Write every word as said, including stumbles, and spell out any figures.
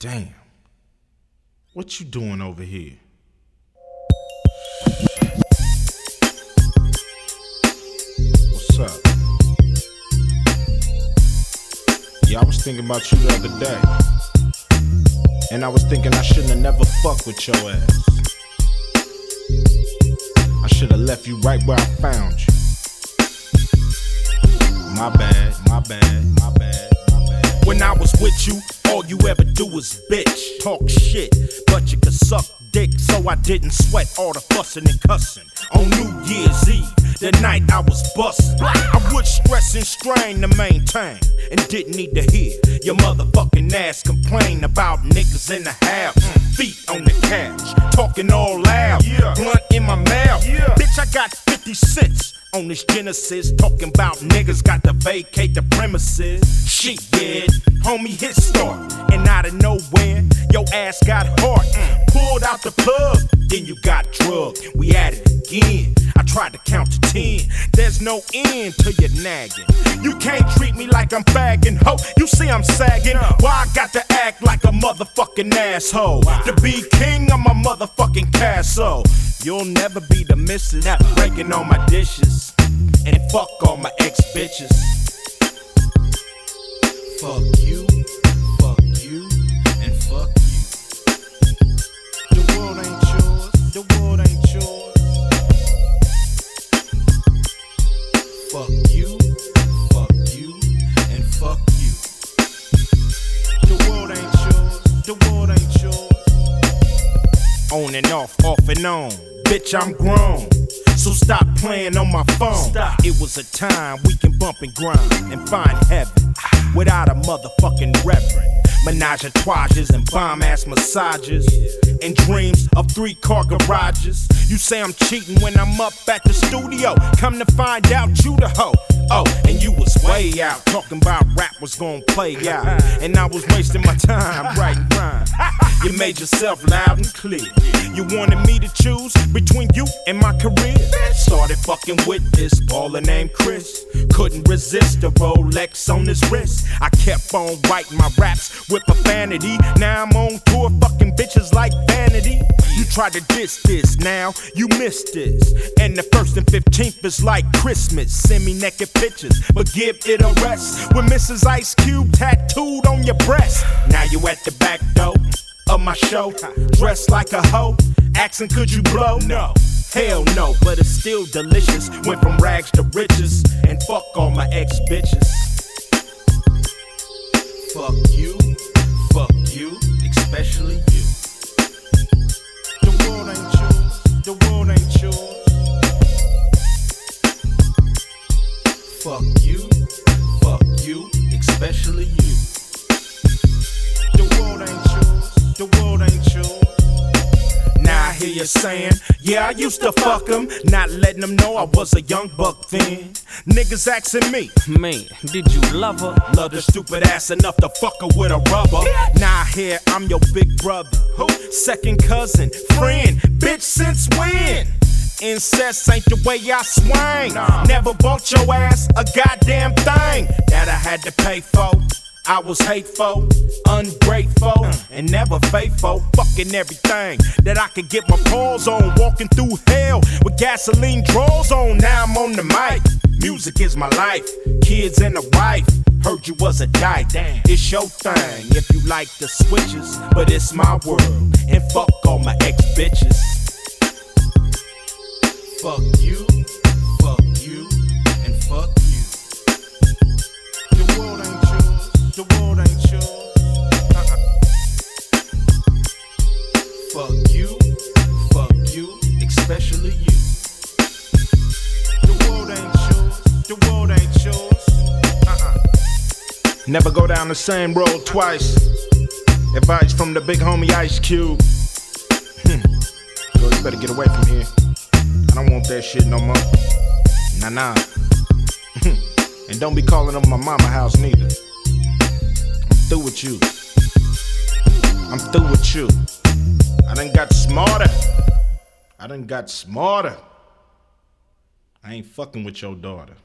Damn. What you doing over here? What's up? Yeah, I was thinking about you the other day. And I was thinking I shouldn't have never fucked with your ass. I should have left you right where I found you. My bad, my bad, my bad, my bad. When I was with you, all you ever do is bitch, talk shit, but you could suck dick, so I didn't sweat all the fussing and cussing. On New Year's Eve, the night I was bustin', I would stress and strain to maintain, and didn't need to hear your motherfucking ass complain about niggas in the house, feet on the couch, talking all loud, blunt in my mouth. Bitch, I got fifty cents on this Genesis, talking about niggas got to vacate the premises. Shit, yeah, homie, hit start, and out of nowhere, your ass got hard. Mm. Pulled out the plug, then you got drugged. We at it again. I tried to count to ten. There's no end to your nagging. You can't treat me like I'm fagging, ho. You see I'm sagging. Why I got to act like a motherfucking asshole? To be king of my motherfucking castle. You'll never be the missus, breaking all my dishes, and fuck all my ex-bitches. Fuck you, fuck you, and fuck you. The world ain't yours, the world ain't yours. Fuck you, fuck you, and fuck you. The world ain't yours, the world ain't yours. On and off, off and on. Bitch, I'm grown, so stop playing on my phone. Stop. It was a time we can bump and grind and find heaven without a motherfucking reverend. Menage-a-troises and bomb-ass massages and dreams of three-car garages. You say I'm cheating when I'm up at the studio. Come to find out you the hoe. Oh, and you was way out talking about rap was gonna play out, and I was wasting my time writing rhymes. You made yourself loud and clear. You wanted me to choose between you and my career. Started fucking with this baller named Chris. Couldn't resist the Rolex on his wrist. I kept on writing my raps with profanity. Now I'm on tour fucking bitches like Vanity. You tried to diss this, now you missed this. And the first and fifteenth is like Christmas. Send me naked pictures, but give it a rest. With Missus Ice Cube tattooed on your breast. Now you at the back door of my show, dressed like a hoe, asking could you blow? No, hell no, but it's still delicious. Went from rags to riches, and fuck all my ex-bitches. Fuck you, fuck you, especially you. The world ain't yours, the world ain't yours. Fuck you, fuck you, especially you. The world ain't yours, the world ain't yours. Now I hear you saying, yeah, I used to fuck him, not letting them know I was a young buck then. Niggas asking me, man, did you love her? Love the stupid ass enough to fuck her with a rubber. Now I hear I'm your big brother, second cousin, friend, bitch since when? Incest ain't the way I swing. Nah. Never bought your ass a goddamn thing that I had to pay for. I was hateful, ungrateful, uh. and never faithful. Fucking everything that I could get my paws on. Walking through hell with gasoline drawers on. Now I'm on the mic. Music is my life. Kids and a wife. Heard you was a dyke. Damn. It's your thing if you like the switches, but it's my world. And fuck all my ex-bitches. Fuck you, fuck you, and fuck you. The world ain't yours, the world ain't yours. Uh-uh. Fuck you, fuck you, especially you. The world ain't yours, the world ain't yours. Uh-uh. Never go down the same road twice. Advice from the big homie Ice Cube. Girl, you better get away from here. I don't want that shit no more. Nah, nah. And don't be calling up my mama house neither. I'm through with you. I'm through with you. I done got smarter. I done got smarter. I ain't fucking with your daughter.